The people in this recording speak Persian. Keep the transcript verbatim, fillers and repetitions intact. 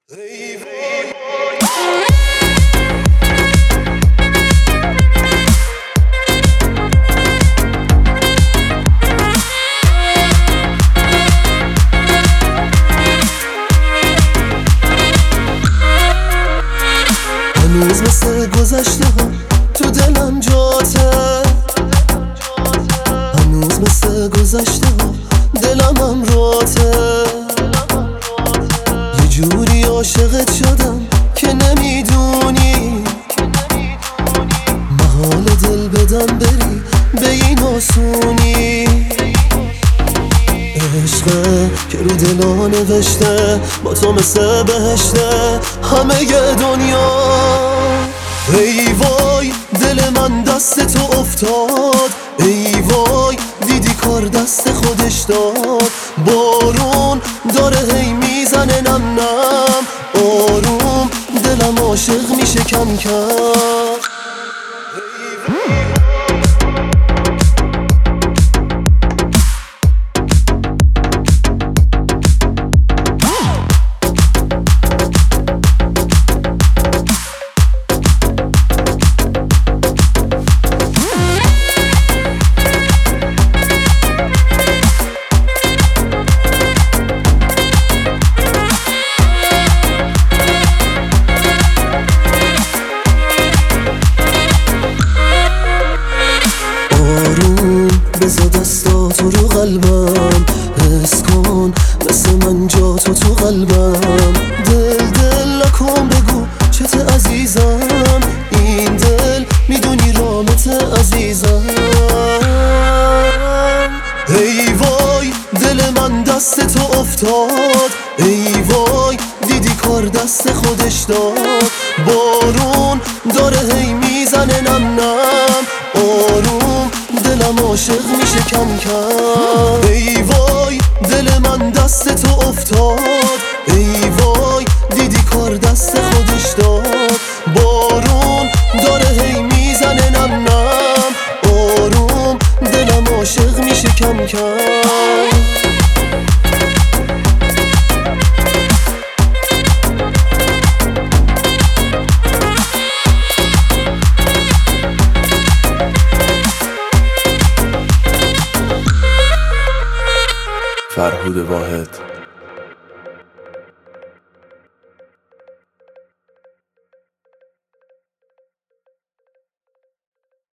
هنوز مثل گذشته ها تو دلم جاته، هنوز مثل گذشته ها دلم هم راته. یه جوری عاشقت شدم که نمیدونی، محال دل بدم بری به این آسونی. عشقه که رو دلا نوشته با تو مثل بهشته همه ی دنیا. ای وای دل من دست تو افتاد، ای وای دیدی کار دست خودش داد. بارون داره هی میزنه نم نم، آروم دلم عاشق میشه کم کم. بذار دستاتو رو قلبم، حس کن مثل من جا تو تو قلبم. دل دل نکن بگو چته عزیزم، این دل میدونی رامت عزیزم. ای وای دل من دست تو افتاد، ای وای دیدی کار دست خودش داد. بارون داره هی میزنه نم نم، آروم دلم عاشق میشه کم کم. ای وای دل من دست تو افتاد، ای وای دیدی کار دست خودش داد. بارون داره هی میزنه نم نم، آروم دلم عاشق میشه کم کم. فرهود واحد.